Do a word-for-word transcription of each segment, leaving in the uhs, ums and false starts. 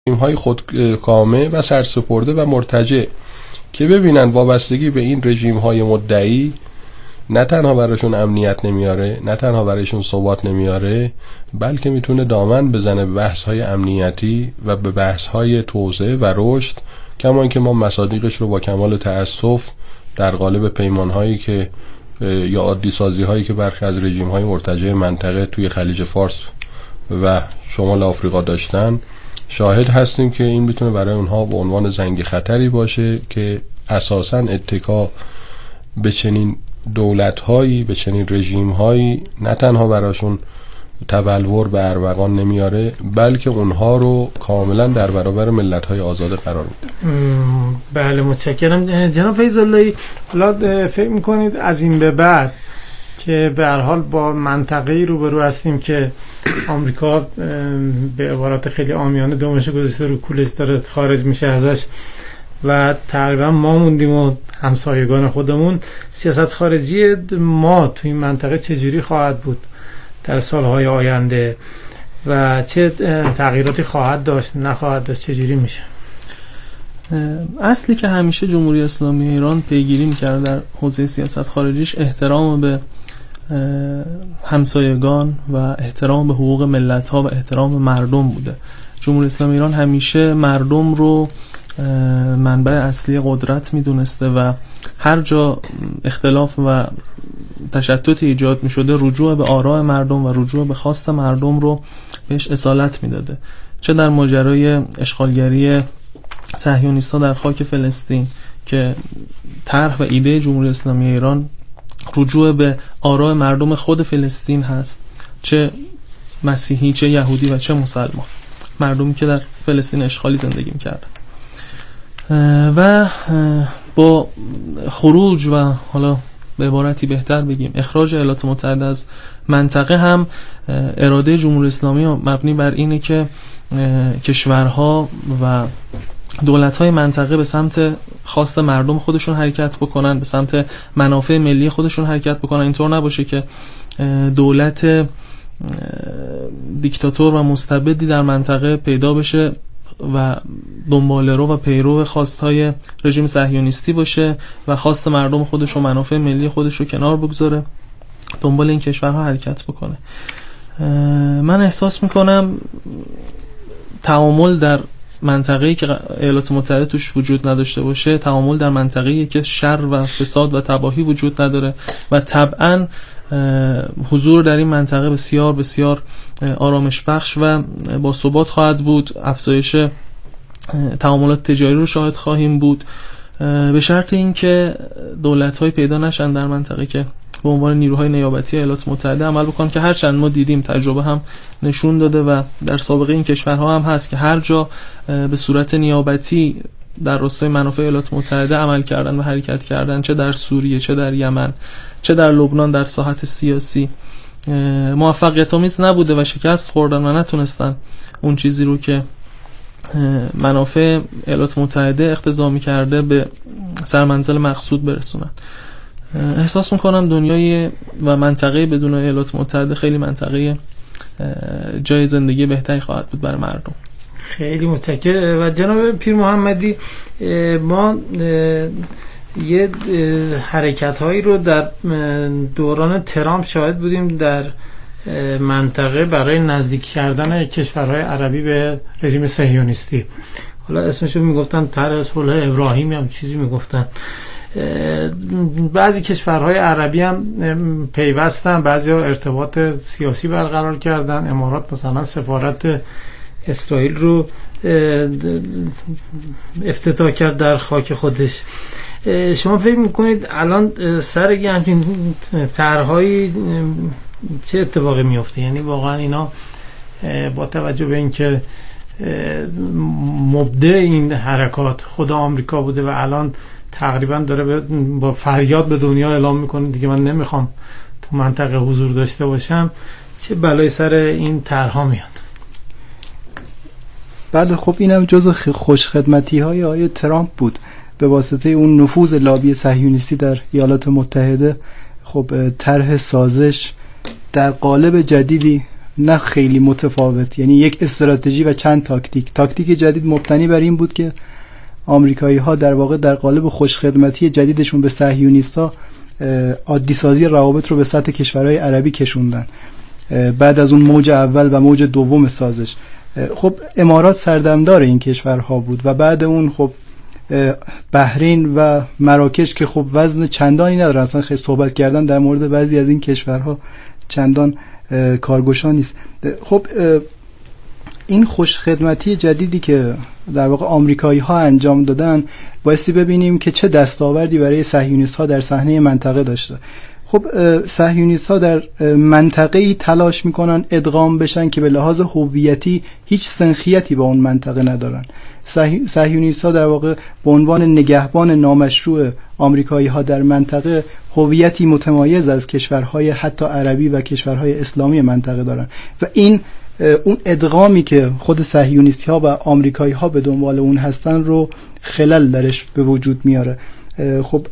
های خودکامه و سرسپرده و مرتجع که ببینن وابستگی به این رژیم های مدعی نه تنها براشون امنیت نمیاره، نه تنها براشون ثبات نمیاره، بلکه میتونه دامن بزنه به بحث های امنیتی و به بحث های توسعه و رشد، کما اینکه ما مصادیقش رو با کمال تأسف در قالب پیمان هایی که یا عادی سازی هایی که برخی از رژیم های مرتجع منطقه توی خلیج فارس و شمال آفریقا داشتن شاهد هستیم که این میتونه برای اونها به عنوان زنگ خطری باشه که اساساً اتکا به چنین دولت‌هایی، به چنین رژیم‌هایی نه تنها براشون تبلور به ارمغان نمیاره، بلکه اونها رو کاملا در برابر ملت‌های آزاد قرار میده. بله متشکرم جناب فیض اللهی. حالا فکر میکنید از این به بعد که به هر حال با منطقه‌ای روبرو هستیم که آمریکا به عبارت خیلی عامیانه دمش گذاشته رو کولش داره خارج میشه ازش و تقریبا ما موندیم و همسایگان خودمون، سیاست خارجی ما تو این منطقه چجوری خواهد بود در سالهای آینده و چه تغییراتی خواهد داشت نخواهد داشت، چجوری میشه؟ اصلی که همیشه جمهوری اسلامی ایران پیگیری می‌کرد در حوزه سیاست خارجیش احترام به همسایگان و احترام به حقوق ملت‌ها و احترام به مردم بوده. جمهوری اسلامی ایران همیشه مردم رو منبع اصلی قدرت میدونسته و هر جا اختلاف و تشتت ایجاد میشده رجوع به آراء مردم و رجوع به خواست مردم رو بهش اصالت میداده. چه در ماجرای اشغالگری صهیونیست‌ها در خاک فلسطین که طرح و ایده جمهوری اسلامی ایران رجوع به آراء مردم خود فلسطین هست، چه مسیحی چه یهودی و چه مسلمان، مردمی که در فلسطین اشغالی زندگی می‌کردن و با خروج و حالا به عبارتی بهتر بگیم اخراج ایالات متحده از منطقه هم اراده جمهوری اسلامی مبنی بر اینه که کشورها و دولت‌های منطقه به سمت خواست مردم خودشون حرکت بکنن، به سمت منافع ملی خودشون حرکت بکنن. اینطور نباشه که دولت دیکتاتور و مستبدی در منطقه پیدا بشه و دنباله‌رو و پیرو خواست‌های رژیم صهیونیستی باشه و خواست مردم خودش و منافع ملی خودش رو کنار بگذاره، دنبال این کشورها حرکت بکنه. من احساس میکنم تعامل در منطقه‌ای که ایالات متحده توش وجود نداشته باشه تعامل در منطقه‌ای که شر و فساد و تباهی وجود نداره و طبعاً حضور در این منطقه بسیار بسیار آرامش بخش و با ثبات خواهد بود. افزایش تعاملات تجاری رو شاهد خواهیم بود به شرط اینکه دولت‌های پیدا نشن در منطقه که به عنوان نیروهای نیابتی ایالات متحده عمل بکنن، که هرچند ما دیدیم تجربه هم نشون داده و در سابقه این کشورها هم هست که هر جا به صورت نیابتی در راستای منافع ایالات متحده عمل کردن و حرکت کردن، چه در سوریه چه در یمن چه در لبنان، در ساحت سیاسی موفقیت آمیز نبوده و شکست خوردن و نتونستن اون چیزی رو که منافع ایالات متحده اقتضا می‌کرده به سرمنزل مقصود برسونن. احساس میکنم دنیای و منطقه بدون ایالات متحده خیلی منطقه جای زندگی بهتری خواهد بود برای مردم. خیلی متشکرم. و جناب پیر محمدی، ما یه حرکت هایی رو در دوران ترامپ شاهد بودیم در منطقه برای نزدیک کردن کشورهای عربی به رژیم صهیونیستی. حالا اسمشو میگفتن طرح صلح ابراهیمی هم چیزی میگفتن. بعضی کشورهای عربی هم پیوستن، بعضی ها ارتباط سیاسی برقرار کردن. امارات مثلا سفارت اسرائیل رو افتتاح کرد در خاک خودش. شما فکر میکنید الان سر یه همچین طرح‌هایی چه اتفاقی میفته؟ یعنی واقعا اینا با توجه به اینکه مبدع این حرکات خود آمریکا بوده و الان تقریبا داره با فریاد به دنیا اعلام میکنه دیگه من نمیخوام تو منطقه حضور داشته باشم، چه بلای سر این طرح‌ها میاد؟ بله خب اینم جزء خوشخدمتی های آقای ترامپ بود به واسطه اون نفوذ لابی صهیونیستی در ایالات متحده. خب طرح سازش در قالب جدیدی نه خیلی متفاوت، یعنی یک استراتژی و چند تاکتیک. تاکتیک جدید مبتنی بر این بود که آمریکایی ها در واقع در قالب خوشخدمتی جدیدشون به صهیونیست‌ها عادی سازی روابط رو به سطح کشورهای عربی کشوندن بعد از اون موج اول و موج دوم سازش. خب امارات سردمدار این کشورها بود و بعد اون خب بحرین و مراکش که خب وزن چندانی نداره، اصلا خیلی صحبت کردن در مورد بعضی از این کشورها چندان کارگشا نیست. خب این خوشخدمتی جدیدی که در واقع آمریکایی ها انجام دادن بایستی ببینیم که چه دستاوردی برای صهیونیست ها در صحنه منطقه داشته. خب صهیونیست ها در منطقه‌ای تلاش میکنن ادغام بشن که به لحاظ هویتی هیچ سنخیتی با اون منطقه ندارن. صهیونیست ها در واقع به عنوان نگهبان نامشروع آمریکایی ها در منطقه هویتی متمایز از کشورهای حتی عربی و کشورهای اسلامی منطقه دارن و این اون ادغامی که خود صهیونیستی ها و آمریکایی ها به دنبال اون هستن رو خلل درش به وجود میاره. خب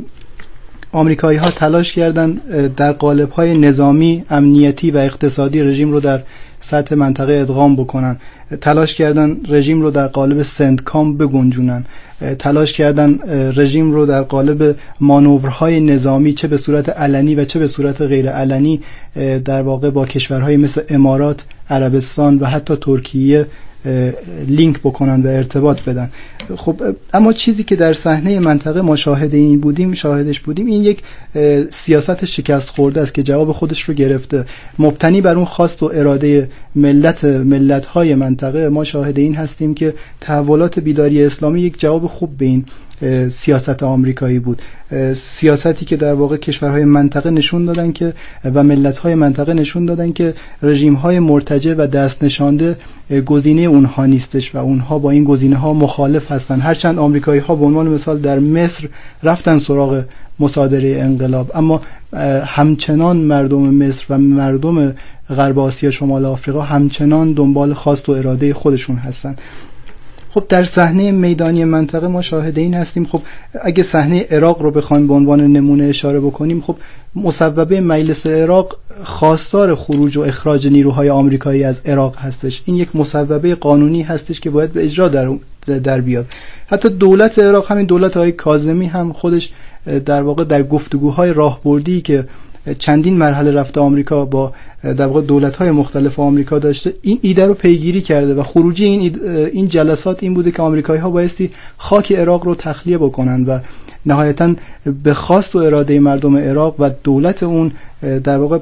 آمریکایی ها تلاش کردن در قالب های نظامی، امنیتی و اقتصادی رژیم رو در سطح منطقه ادغام بکنن، تلاش کردن رژیم رو در قالب سندکام بگنجونن، تلاش کردن رژیم رو در قالب مانورهای نظامی چه به صورت علنی و چه به صورت غیر علنی در واقع با کشورهای مثل امارات، عربستان و حتی ترکیه لینک بکنن و ارتباط بدن. خب اما چیزی که در صحنه منطقه ما شاهد این بودیم شاهدش بودیم این یک سیاست شکست خورده است که جواب خودش رو گرفته، مبتنی بر اون خواست و اراده ملت ملت‌های منطقه. ما شاهد این هستیم که تحولات بیداری اسلامی یک جواب خوب به این سیاست آمریکایی بود، سیاستی که در واقع کشورهای منطقه نشون دادن که و ملت‌های منطقه نشون دادن که رژیم‌های مرتجع و دست نشانده گزینه اونها نیستش و اونها با این گزینه‌ها مخالف هستن. هرچند آمریکایی‌ها به عنوان مثال در مصر رفتن سراغ مصادره انقلاب، اما همچنان مردم مصر و مردم غرب آسیا شمال آفریقا همچنان دنبال خواست و اراده خودشون هستن. خب در صحنه میدانی منطقه ما شاهد این هستیم. خب اگه صحنه عراق رو بخوایم به عنوان نمونه اشاره بکنیم، خب مصوبه مجلس عراق خواستار خروج و اخراج نیروهای آمریکایی از عراق هستش. این یک مصوبه قانونی هستش که باید به اجرا در در بیاد. حتی دولت عراق، همین دولت های کاظمی هم خودش در واقع در گفتگوهای راهبردی که چندین مرحله رفته آمریکا با در واقع دولت‌های مختلف آمریکا داشته، این ایده رو پیگیری کرده و خروجی این این جلسات این بوده که آمریکایی‌ها بایستی خاک عراق رو تخلیه بکنن و نهایتاً به خواست و اراده مردم عراق و دولت اون در واقع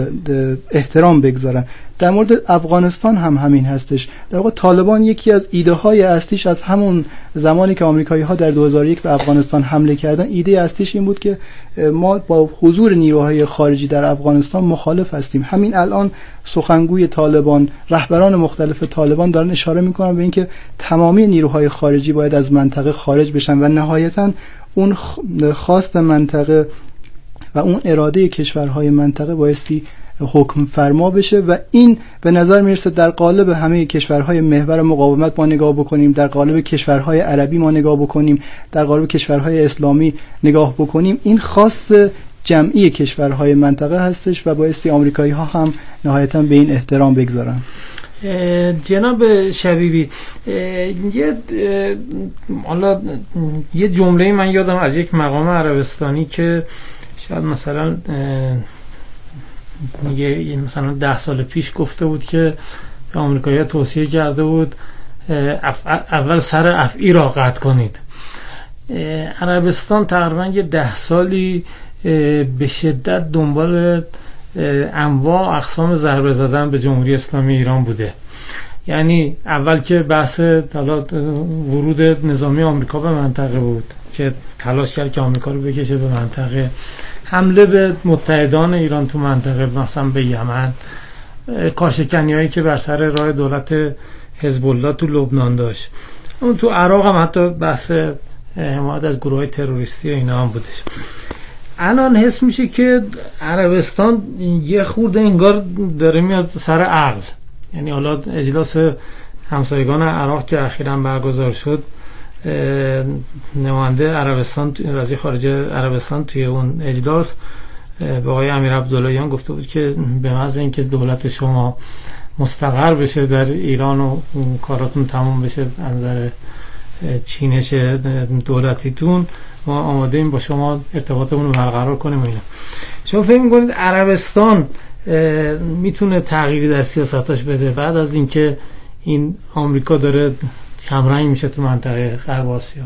احترام بگذارن. در مورد افغانستان هم همین هستش. در واقع طالبان یکی از ایده های اصلیش از همون زمانی که آمریکایی ها در دو هزار و یک به افغانستان حمله کردن، ایده اصلیش این بود که ما با حضور نیروهای خارجی در افغانستان مخالف هستیم. همین الان سخنگوی طالبان، رهبران مختلف طالبان دارن اشاره میکنن به اینکه تمامی نیروهای خارجی باید از منطقه خارج بشن و نهایتاً اون خواست منطقه و اون اراده کشورهای منطقه بایستی حکم فرما بشه و این به نظر میرسه در قالب همه کشورهای محور مقاومت ما نگاه بکنیم، در قالب کشورهای عربی ما نگاه بکنیم، در قالب کشورهای اسلامی نگاه بکنیم، این خواست جمعی کشورهای منطقه هستش و بایستی آمریکایی ها هم نهایتاً به این احترام بگذارن. جناب شبیبی، یه حالا یه جمله من یادم از یک مقام عربستانی که شاید مثلا میگه مثلا ده سال پیش گفته بود که آمریکایی‌ها توصیه کرده بود اول سر افعی را قطع کنید. عربستان تقریبا یه ده سالی به شدت دنبال انواع اقسام ضربه زدن به جمهوری اسلامی ایران بوده. یعنی اول که بحث ورود نظامی آمریکا به منطقه بود که تلاش کرد که آمریکا رو بکشه به منطقه، حمله به متحدان ایران تو منطقه مثلا به یمن، کارشکنی هایی که بر سر راه دولت حزب الله تو لبنان داشت، اون تو عراق هم حتی بحث حمایت از گروه های تروریستی اینا هم بودش. الان حس میشه که عربستان یه خورده انگار داره میاد سر عقل. یعنی حالا اجلاس همسایگان عراق که اخیراً برگزار شد، نماینده عربستان، وزیر خارجه عربستان توی اون اجلاس به آقای امیر عبداللهیان گفته بود که به محض اینکه دولت شما مستقر بشه در ایران و کاراتون تمام بشه از نظر چینش دولتیتون، ما آماده ایم با شما ارتباطمون رو برقرار کنیم و اینا. شما فکر می‌کنید عربستان میتونه تغییری در سیاستاش بده بعد از اینکه این آمریکا داره کمرنگ میشه تو منطقه غرب آسیا؟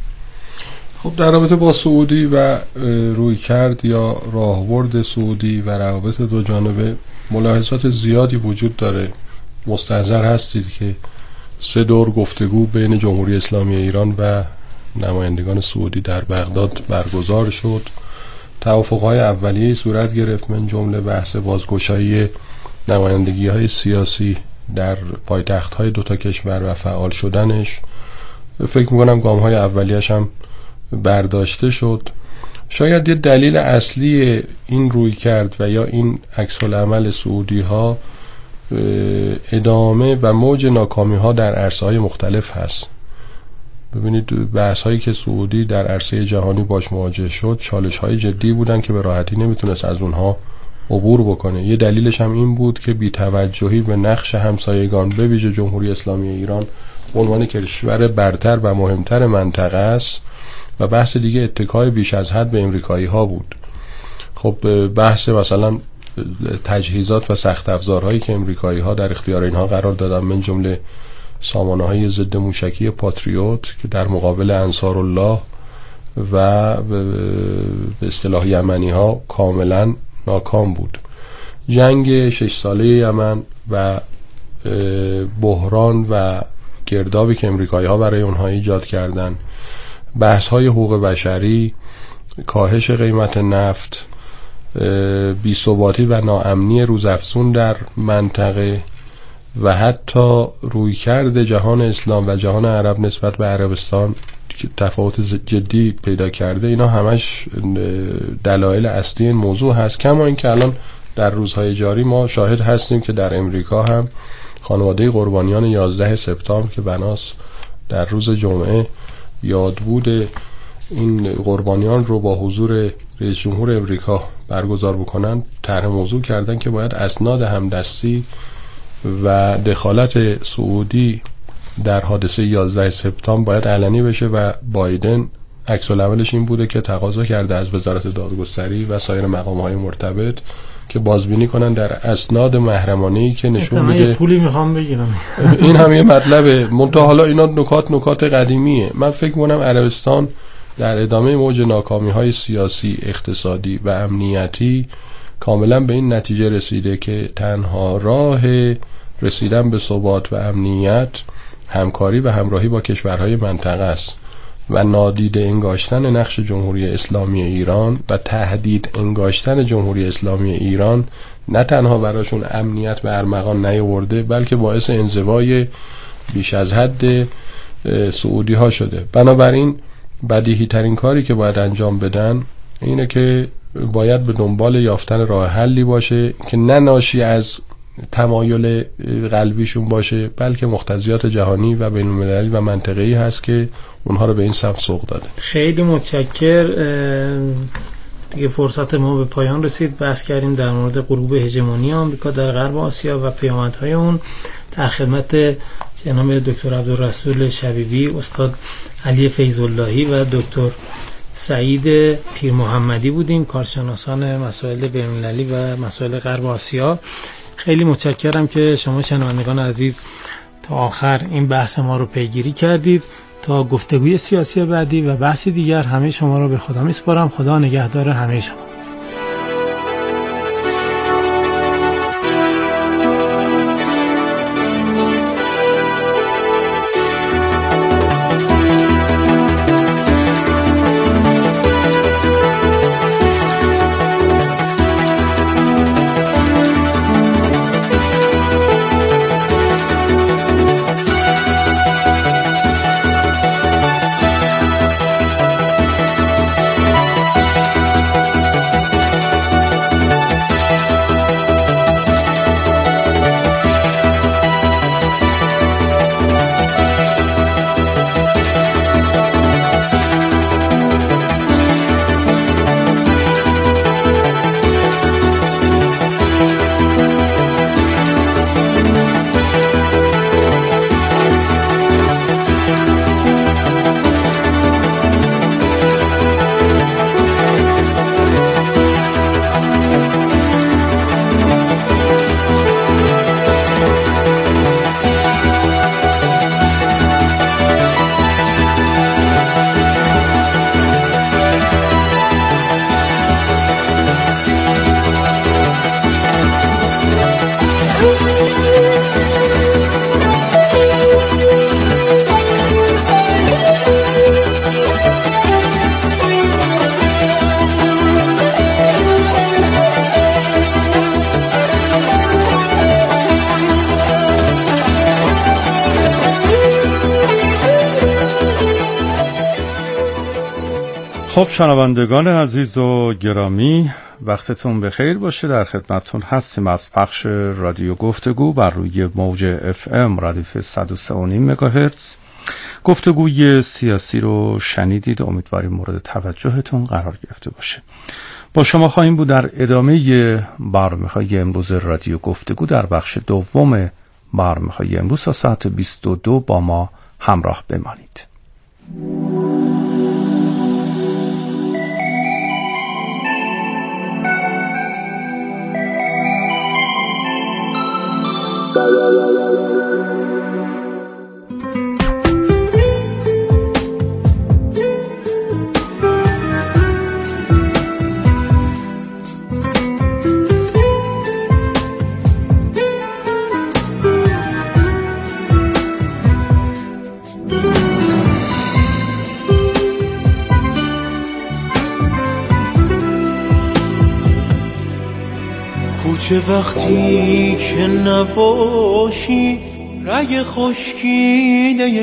خب در رابطه با سعودی و رویکرد یا راهبرد سعودی و روابط دو جانبه ملاحظات زیادی وجود داره. مستحضر هستید که سه دور گفتگو بین جمهوری اسلامی ایران و نمایندگان سعودی در بغداد برگزار شد. توافق‌های اولیه صورت گرفت، من جمله بحث بازگشایی نمایندگی‌های سیاسی در پایتخت‌های دو تا کشور و فعال شدنش. فکر می‌کنم گام‌های اولیه‌اش هم برداشته شد. شاید یه دلیل اصلی این روی کرد و یا این عکس العمل سعودی ها ادامه و موج ناکامی ها در عرصه های مختلف هست. ببینید بحث هایی که سعودی در عرصه جهانی باش مواجه شد چالش های جدی بودن که به راحتی نمیتونست از اونها عبور بکنه. یه دلیلش هم این بود که بی‌توجهی به نقش همسایگان به ویژه جمهوری اسلامی ایران به عنوان کشور برتر و مهمتر منطقه است و بحث دیگه اتکای بیش از حد به امریکایی ها بود. خب بحث مثلا تجهیزات و سخت افزارهایی که امریکایی ها در اختیار اینها قرار دادن، من جمله سامانه های ضد موشکی پاتریوت که در مقابل انصار الله و به اصطلاح یمنی ها کاملا ناکام بود. جنگ شش ساله یمن و بحران و گردابی که امریکایی ها برای اونها ایجاد کردن، بحث های حقوق بشری، کاهش قیمت نفت، بی‌ثباتی و ناامنی روزافزون در منطقه و حتی رویکرد جهان اسلام و جهان عرب نسبت به عربستان که تفاوت جدی پیدا کرده، اینا همش دلایل اصلی این موضوع هست. کما اینکه الان در روزهای جاری ما شاهد هستیم که در امریکا هم خانواده قربانیان یازده سپتامبر که بناس در روز جمعه یادبود این قربانیان رو با حضور رئیس جمهور امریکا برگزار بکنن، طرح موضوع کردن که باید اسناد همدستی و دخالت سعودی در حادثه یازده سپتامبر باید علنی بشه و بایدن عکس العملش این بوده که تقاضا کرده از وزارت دادگستری و سایر مقام‌های مرتبط که بازبینی کنن در اسناد محرمانه‌ای که نشون میده پولی میخوام بگیرم. این هم یه مطلبه. منتها حالا اینا نکات نکات قدیمیه. من فکر می‌کنم عربستان در ادامه موج ناکامی‌های سیاسی، اقتصادی و امنیتی کاملا به این نتیجه رسیده که تنها راه رسیدن به ثبات و امنیت همکاری و همراهی با کشورهای منطقه است و نادیده انگاشتن نقش جمهوری اسلامی ایران و تهدید انگاشتن جمهوری اسلامی ایران نه تنها براشون امنیت به ارمغان نیاورده بلکه باعث انزوای بیش از حد سعودی ها شده. بنابراین بدیهی ترین کاری که باید انجام بدن اینه که باید به دنبال یافتن راه حلی باشه که نه ناشی از تمایل قلبیشون باشه بلکه مقتضیات جهانی و بین‌المللی و منطقه‌ای هست که اونها رو به این سمت سوق داده. خیلی متشکر. دیگه فرصت ما به پایان رسید. بحث کردیم در مورد غروب هژمونی آمریکا در غرب آسیا و پیامدهای اون. در خدمت جناب دکتر عبدالرسول شبیبی، استاد علی فیض‌اللهی و دکتر سعید پیر محمدی بودیم، کارشناسان مسائل بین‌المللی و مسائل غرب آسیا. خیلی متشکرم که شما شنوندگان عزیز تا آخر این بحث ما رو پیگیری کردید. تا گفتگوی سیاسی بعدی و بحثی دیگر همه شما رو به خدا میسپارم. خدا نگهدار همه شما. خب شنوندگان عزیز و گرامی، وقتتون بخیر باشه. در خدمتتون هستیم از پخش رادیو گفتگو بر روی موج اف ام ردیف صد و سه و نیم مگاهرتز. گفتگوی سیاسی رو شنیدید، امیدواریم مورد توجهتون قرار گرفته باشه. با شما خواهیم بود در ادامه برنامه‌های امروز رادیو گفتگو. در بخش دوم برنامه‌های امروز تا ساعت بیست و دو با ما همراه بمانید. چه وقتی که نباشی رگ خشکیده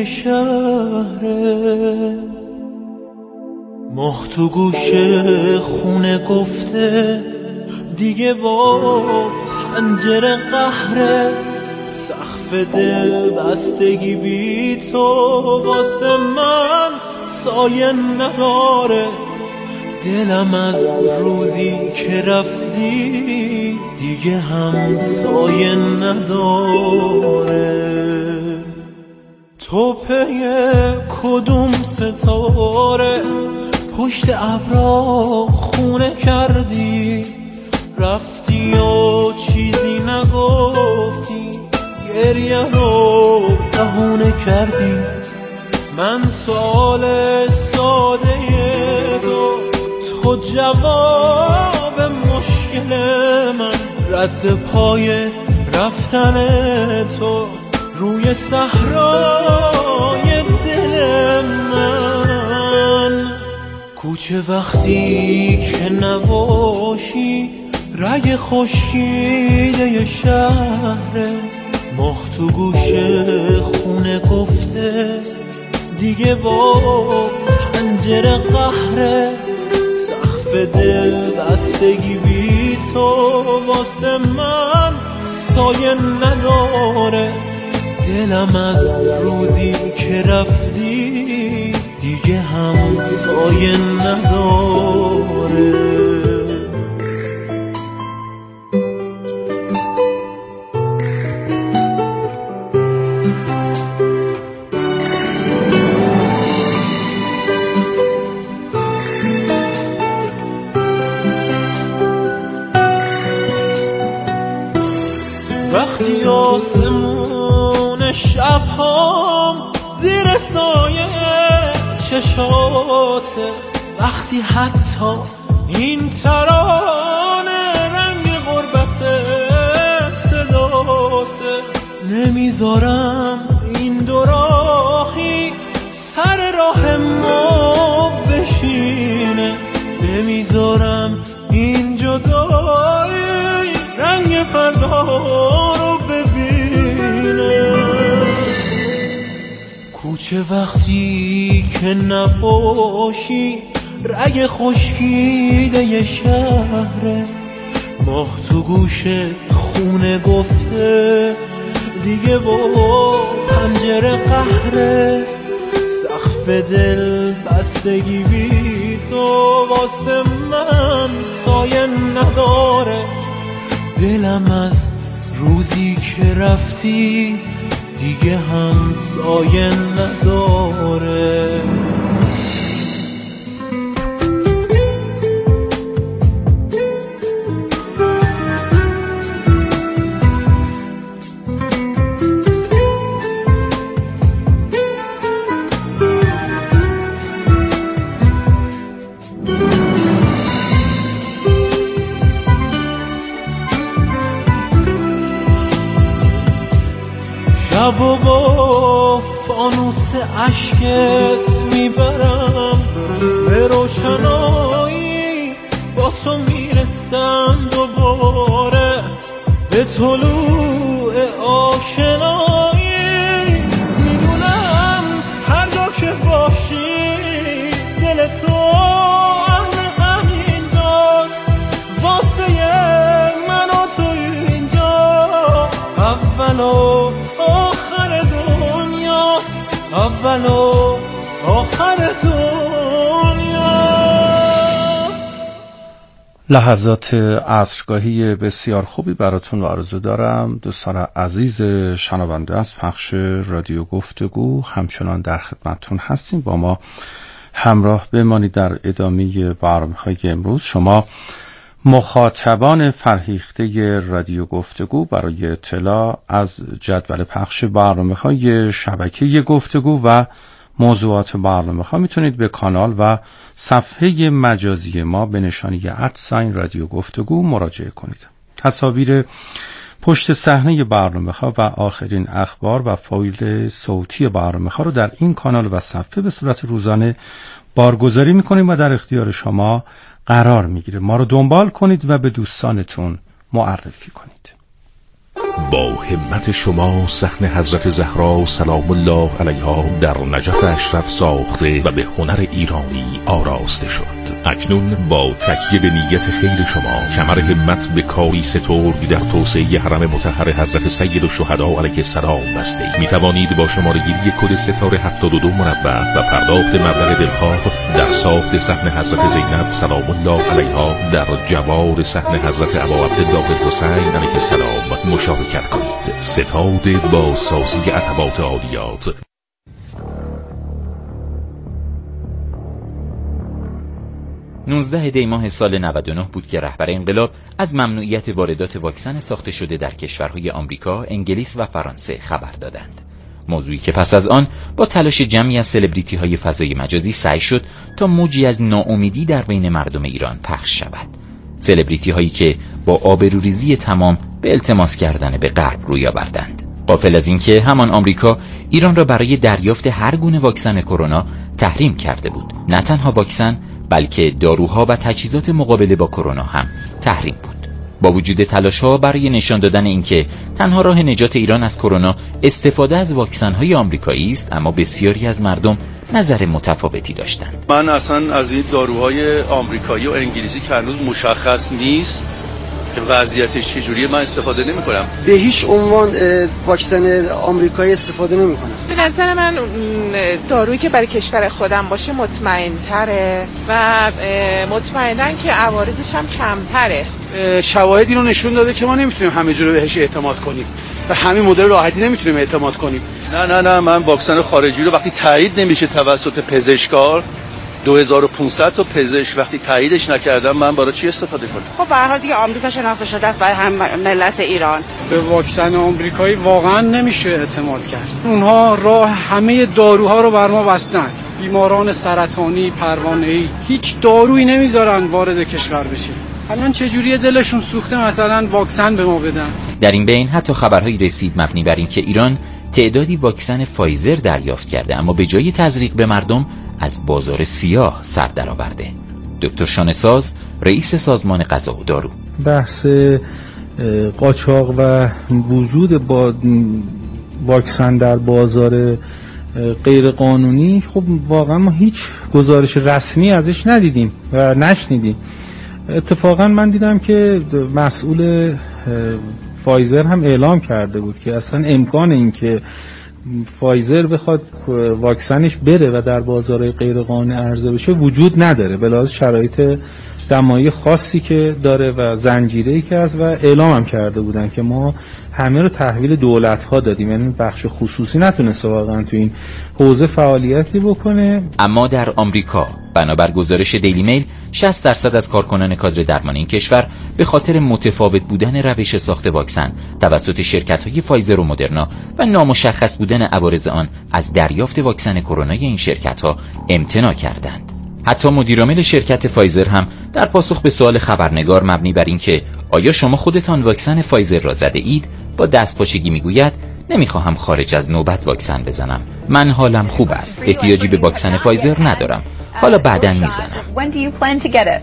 شهره، ماه تو گوش خونه گفته دیگه با پنجره قهره، سقف دل بستگی بی تو واسه من سایه نداره، دلم از روزی که رفتی دیگه هم سایه نداره. تو پی کدوم ستاره پشت ابرا خونه کردی، رفتی و چیزی نگفتی، گریه رو بهونه کردی. من سوال ساده تو، تو جواب مشکل من، رد پای رفتن تو روی صحرای دل من. کوچه وقتی که نباشی رگ خشکیده شهره، ماه تو گوش خونه گفته دیگه با پنجره قهره، سقف دل بستگی بی تو واسه من سایه نداره، دلم از روزی که رفتی دیگه هم سایه نداره. وقتی آسمون شبهام زیر سایه چشاته، وقتی حتی این ترانه رنگ غربت صداته، نمیذارم این دو راهی سر راه ما بشینه، نمیذارم این جدایی رنگ فردا رو ببینه. کوچه وقتی که نباشی رگ خشکیده شهره، ماه تو گوش خونه گفته دیگه با پنجره قهره، سقف دل بستگی بی تو واسه من سایه نداره، دلم از روزی که رفتی دیگه هم سایه نداره. شب و با فانوس عشقت میبرم به روشنایی، با تو میرسم دوباره به طلوع آشنایی. میدونم هر جا که باشی دل تو آخر دنیا. لحظات عصرگاهی بسیار خوبی براتون آرزو دارم دوستان عزیز شنونده از پخش رادیو گفتگو. همچنان در خدمتتون هستیم، با ما همراه بمانید در ادامه برنامه‌های امروز. شما مخاطبان فرهیخته رادیو گفتگو برای اطلاع از جدول پخش برنامه‌های شبکه گفتگو و موضوعات برنامه‌ها میتونید به کانال و صفحه مجازی ما به نشانی ادساین رادیو گفتگو مراجعه کنید. تصاویر پشت صحنه برنامه‌ها و آخرین اخبار و فایل صوتی برنامه‌ها رو در این کانال و صفحه به صورت روزانه بارگذاری می‌کنیم و در اختیار شما قرار می‌گیره. ما رو دنبال کنید و به دوستانتون معرفی کنید. با همت شما صحن حضرت زهرا سلام الله علیها در نجف اشرف ساخته و به هنر ایرانی آراسته شد. اکنون با تکیه به نیت خیر شما کمر همت به کاری سترگ در توسعه حرم مطهر حضرت سید الشهدا علیه السلام بسته می توانید با شماره‌گیری کد ستاره هفتاد و دو مربع و پرداخت مبلغ دلخواه در ساخت صحن حضرت زینب سلام الله علیها در جوار صحن حضرت ابا عبدالله الحسین علیه السلام مشارکت کنید. ستاد با سازی عتبات عالیات. نوزده دی ماه سال نود و نه بود که رهبر انقلاب از ممنوعیت واردات واکسن ساخته شده در کشورهای آمریکا، انگلیس و فرانسه خبر دادند. موضوعی که پس از آن با تلاش جمعی از سلبریتی های فضای مجازی سعی شد تا موجی از ناامیدی در بین مردم ایران پخش شود. سلبریتی هایی که با آبروریزی تمام به التماس کردن به غرب روی آوردند. غافل از اینکه همان آمریکا ایران را برای دریافت هر گونه واکسن کرونا تحریم کرده بود. نه تنها واکسن بلکه داروها و تجهیزات مقابله با کرونا هم تحریم بود. با وجود تلاش‌ها برای نشان دادن اینکه تنها راه نجات ایران از کرونا استفاده از واکسن‌های آمریکایی است، اما بسیاری از مردم نظر متفاوتی داشتند. من اصلا از این داروهای آمریکایی و انگلیسی که هنوز مشخص نیست وضعیتش چجوریه من استفاده نمی‌کنم. به هیچ عنوان واکسن آمریکایی استفاده نمی‌کنم. به نظر من دارویی که برای کشور خودم باشه مطمئن‌تره و مطمئناً که عوارضش هم کمتره. شواهدی رو نشون داده که ما نمیتونیم همه جوره بهش اعتماد کنیم و همین مدل راحتی نمیتونیم اعتماد کنیم. نه نه نه من واکسن خارجی رو وقتی تایید نمیشه توسط پزشکار دو هزار و پانصد تا پزشک وقتی تاییدش نکردم من برای چی استفاده کنم؟ خب به هر حال دیگه آمریکا شناخته شده است برای هم ملت ایران. به واکسن آمریکایی واقعا نمیشه اعتماد کرد. اونها راه همه داروها رو بر ما بستن. بیماران سرطانی، پروانه‌ای هیچ دارویی نمیذارن وارد کشور بشه. الان چجوری دلشون سوخته مثلا واکسن به ما بدن؟ در این بین حتی خبرهایی رسید مبنی بر اینکه ایران تعدادی واکسن فایزر دریافت کرده اما به جای تزریق به مردم از بازار سیاه سر درآورده. دکتر شانه‌ساز، رئیس سازمان غذا و دارو: بحث قاچاق و وجود با واکسن در بازار غیر قانونی، خب واقعا ما هیچ گزارش رسمی ازش ندیدیم و نشنیدیم. اتفاقا من دیدم که مسئول فایزر هم اعلام کرده بود که اصلا امکان این که فایزر بخواد واکسنش بره و در بازار غیر قانونی عرضه بشه وجود نداره، به لحاظ شرایط دمایی خاصی که داره و زنجیره‌ای که هست، و اعلام هم کرده بودن که ما همه رو تحویل دولت‌ها دادیم، یعنی بخش خصوصی نتونسته واقعا تو این حوزه فعالیتی بکنه. اما در آمریکا بنابر گزارش دیلی میل شصت درصد از کارکنان کادر درمانی این کشور به خاطر متفاوت بودن روش ساخت واکسن توسط شرکت‌های فایزر و مدرنا و نامشخص بودن عوارض آن از دریافت واکسن کرونای این شرکت‌ها امتناع کردند. حتی مدیرعامل شرکت فایزر هم در پاسخ به سوال خبرنگار مبنی بر اینکه آیا شما خودتان واکسن فایزر را زده اید، با دستپاچگی میگوید نمیخواهم خارج از نوبت واکسن بزنم. من حالم خوب است. احتیاجی به واکسن فایزر ندارم. حالا بعداً میزنم. When do you plan to get it?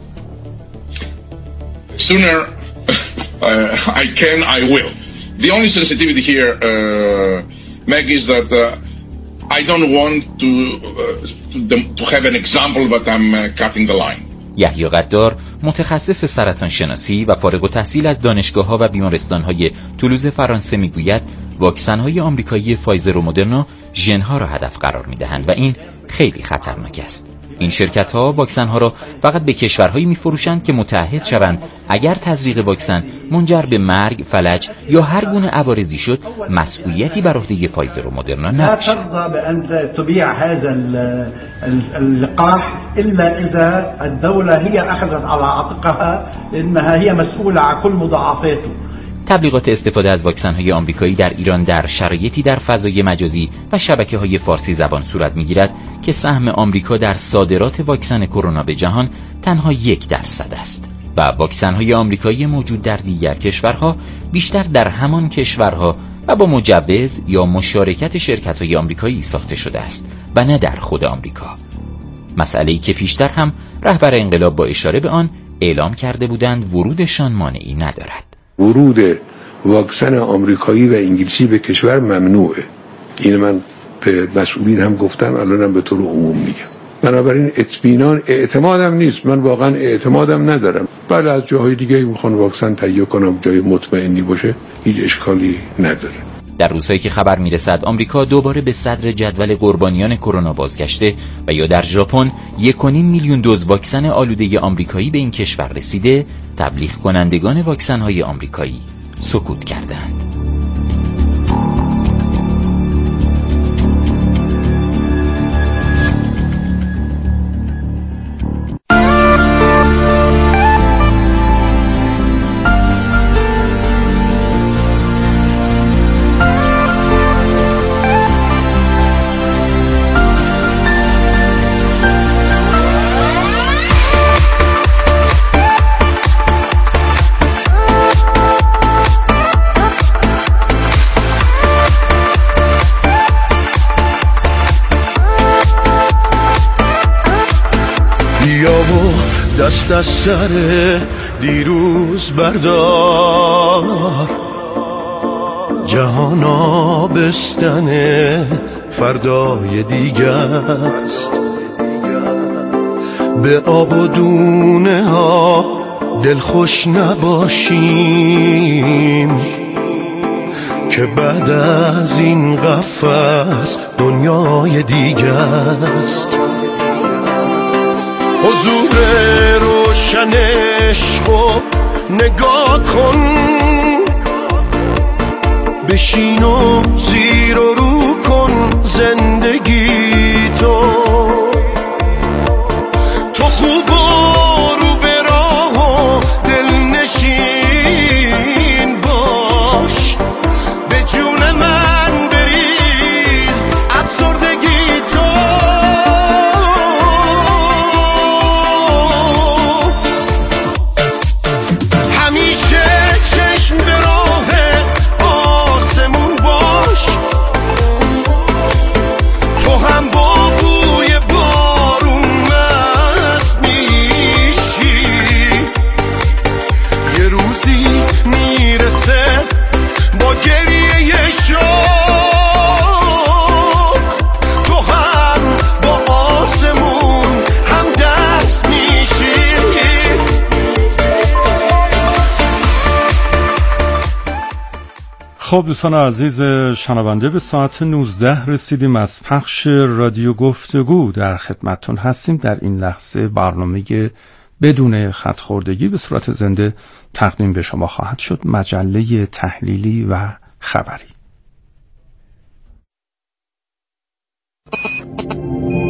Sooner uh, I can, I will. The only sensitivity here, uh, Meg, is that uh, I don't want to uh, to have an example that I'm uh, cutting the line. یحیی قدار، متخصص سرطان شناسی و فارغ التحصیل از دانشگاه‌ها و بیمارستان‌های تولوز فرانسه، میگوید واکسن‌های آمریکایی فایزر و مدرنا ژن‌ها را هدف قرار می‌دهند و این خیلی خطرناک است. این شرکت‌ها واکسن‌ها را فقط به کشورهایی می‌فروشند که متعهد شوند اگر تزریق واکسن منجر به مرگ، فلج یا هر گونه عوارضی شد، مسئولیتی بر عهده فایزر و مدرنا نباشد. لا ترضى بأن تبيع هذا اللقاح إلا إذا الدولة هي أخذت على عاتقها إنها هي مسؤولة عن كل مضاعفاته. تبلیغات استفاده از واکسن‌های آمریکایی در ایران در شرایطی در فضای مجازی و شبکه‌های فارسی زبان صورت می‌گیرد که سهم آمریکا در صادرات واکسن کرونا به جهان تنها یک درصد است و واکسن‌های آمریکایی موجود در دیگر کشورها بیشتر در همان کشورها و با مجوز یا مشارکت شرکت‌های آمریکایی ساخته شده است و نه در خود آمریکا. مسئله‌ای که پیشتر هم رهبر انقلاب با اشاره به آن اعلام کرده بودند ورودشان مانعی ندارد. ورود واکسن آمریکایی و انگلیسی به کشور ممنوعه. این من به مسئولین هم گفتم، الانم به طور عموم میگم. بنابراین اطمینان اعتمادم نیست، من واقعا اعتمادم ندارم. بله از جاهای دیگه میخوان واکسن تهیه کنم جای مطمئنی باشه، هیچ اشکالی نداره. در روزهایی که خبر میرسد آمریکا دوباره به صدر جدول قربانیان کرونا بازگشته و یا در ژاپن یک و نیم میلیون دوز واکسن آلوده آمریکایی به این کشور رسیده، تبلیغ کنندگان واکسن‌های آمریکایی سکوت کردند. دست از سر دیروز بردار، جهان آبستن فردای دیگه است. به آب و دونه ها دلخوش نباشیم که بعد از این قفس دنیای دیگه است. حضور روشن عشقو نگاه کن، بشین و زیر و رو کن زندگی تو. تو خوب و رو به راه و دلنشین باش، به جون من بریز افسردگی تو. خب دوستان عزیز شنونده، به ساعت نوزده رسیدیم از پخش رادیو گفتگو. در خدمتتون هستیم. در این لحظه برنامه بدون خط خوردگی به صورت زنده تقدیم به شما خواهد شد، مجله تحلیلی و خبری.